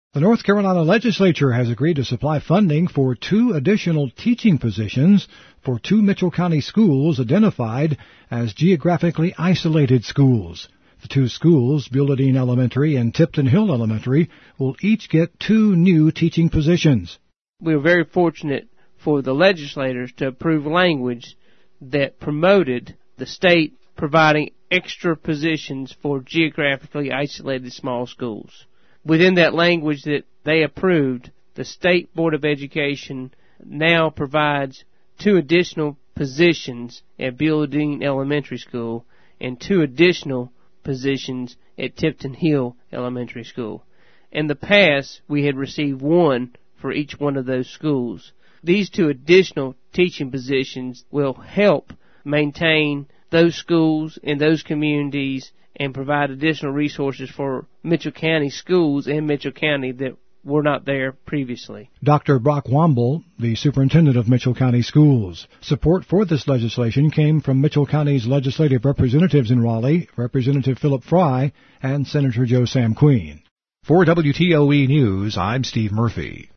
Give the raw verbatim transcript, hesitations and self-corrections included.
The North Carolina legislature has agreed to supply funding for two additional teaching positions for two Mitchell County schools identified as geographically isolated schools. The two schools, Bulladine Elementary and Tipton Hill Elementary, will each get two new teaching positions. We are very fortunate for the legislators to approve language that promoted the state providing extra positions for geographically isolated small schools. Within that language that they approved, the State Board of Education now provides two additional positions at Bulladine Elementary School and two additional positions at Tipton Hill Elementary School. In the past, we had received one for each one of those schools. These two additional teaching positions will help maintain those schools and those communities and provide additional resources for Mitchell County schools in Mitchell County that were not there previously. Doctor Brock Womble, the superintendent of Mitchell County Schools. Support for this legislation came from Mitchell County's legislative representatives in Raleigh, Representative Philip Fry, and Senator Joe Sam Queen. For W T O E News, I'm Steve Murphy.